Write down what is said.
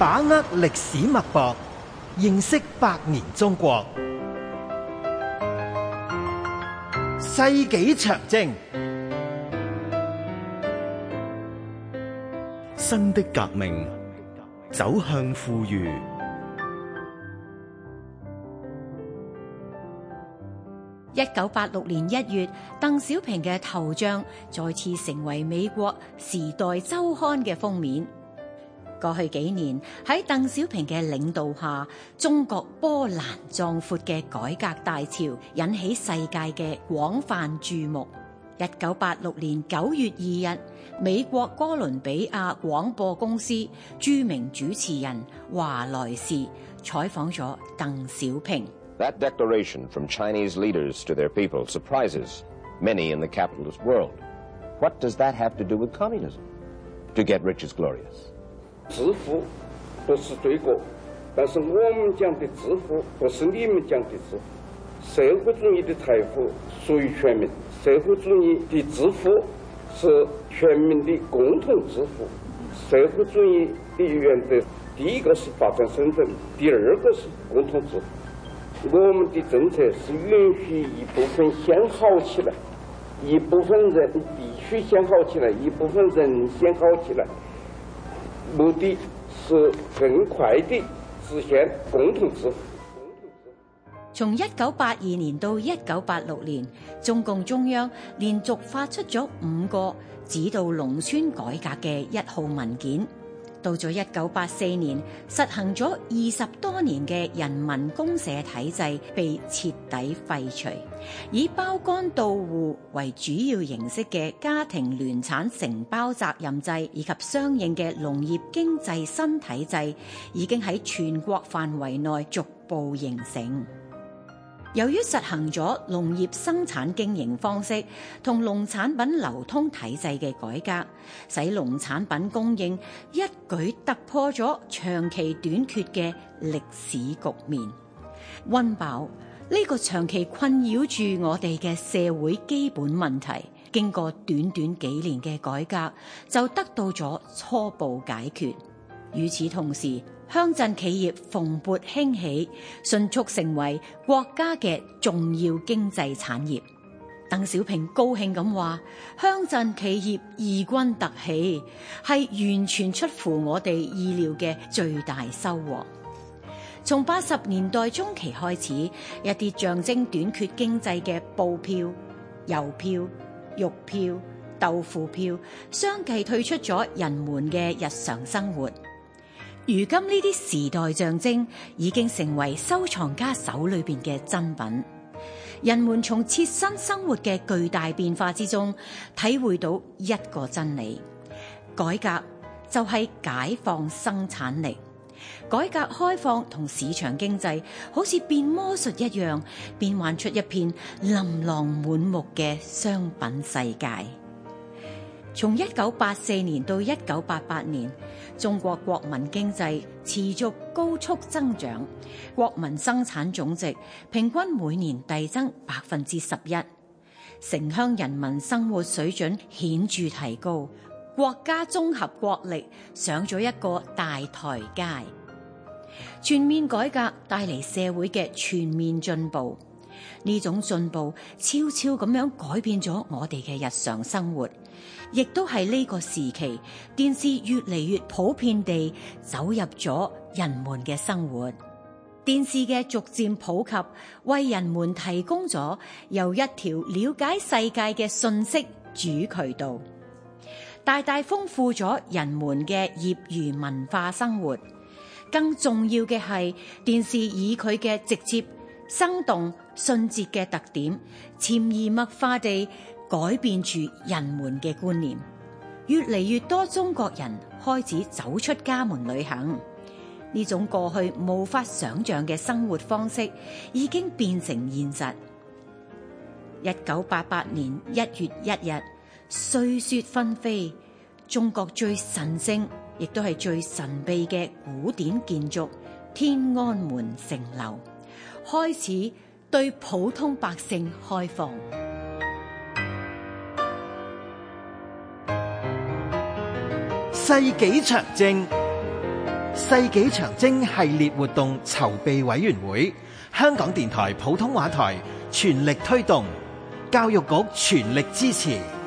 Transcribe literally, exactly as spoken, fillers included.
把握歷史脈搏，認識百年中國。世紀長征， 新的革命，走向富裕。 一九八六年一月，鄧小平嘅頭像再次成為美國《時代週刊》嘅封面。過去幾年喺鄧小平嘅領導下，中國波瀾壯闊嘅改革大潮引起世界嘅廣泛注目。一九八六年九月二日，美國哥倫比亞廣播公司著名主持人華萊士採訪咗鄧小平。 That declaration from Chinese leaders to their people surprises many in the capitalist world. What does that have to do with communism? To get rich is glorious. 致富不是罪过，但是我们讲的致富不是你们讲的致富。社會主義的財富屬於全民，社會主義的致富是全民的共同致富。社會主義的原則，第一個是發展生存，第二個是共同致富。我們的政策是允許一部分先好起來，一部分人必須先好起來，一部分人先好起來，目的是更快地實現共同致富。 從一九八二年到一九八六年，中共中央連續發出咗五個指導農村改革嘅一號文件。到咗一九八四年，實行咗二十多年嘅人民公社體制被徹底廢除，以包乾到戶為主要形式嘅家庭聯產承包責任制以及相應嘅農業經濟新體制，已經喺全國範圍內逐步形成。由於實行咗農業生產經營方式同農產品流通體制嘅改革，使農產品供應一舉突破咗長期短缺嘅歷史局面。溫飽呢個長期困擾住我哋嘅社會基本問題，經過短短幾年嘅改革，就得到咗初步解決。與此同時，鄉鎮企業蓬勃興起，迅速成為國家嘅重要經濟產業。鄧小平高興咁話：鄉鎮企業異軍突起，係完全出乎我哋意料嘅最大收穫。從八十年代中期開始，一啲象徵短缺經濟嘅布票、郵票、肉票、豆腐票，相繼退出咗人們嘅日常生活。如今呢啲時代象徵已經成為收藏家手裏邊嘅珍品，人們從切身生活嘅巨大變化之中，體會到一個真理：改革就係解放生產力。改革開放同市場經濟好似變魔術一樣，變幻出一片琳琅滿目嘅商品世界。從一九八四年到一九八八年，中國國民經濟持續高速增長，國民生產總值平均每年遞增百分之十一，城鄉人民生活水準顯著提高，國家綜合國力上咗一個大台階。全面改革帶嚟社會嘅全面進步，呢種進步悄悄咁樣改變咗我哋嘅日常生活。亦都係呢個時期，電視越嚟越普遍地走入咗人們嘅生活。電視嘅逐漸普及，為人們提供咗由一條了解世界嘅信息主渠道，大大豐富咗人們嘅業餘文化生活。更重要嘅係，電視以佢嘅直接、生動、迅捷嘅特點，潛移默化地改變住人們嘅觀念，越嚟越多中國人開始走出家門旅行。呢種過去無法想象嘅生活方式已經變成現實。一九八八年一月一日，碎雪紛飛，中國最神聖亦都係最神秘嘅古典建築天安門城樓開始對普通百姓開放。 世紀長征， 世紀長征系列活動籌備委員會，香港電台普通話台全力推動，教育局全力支持。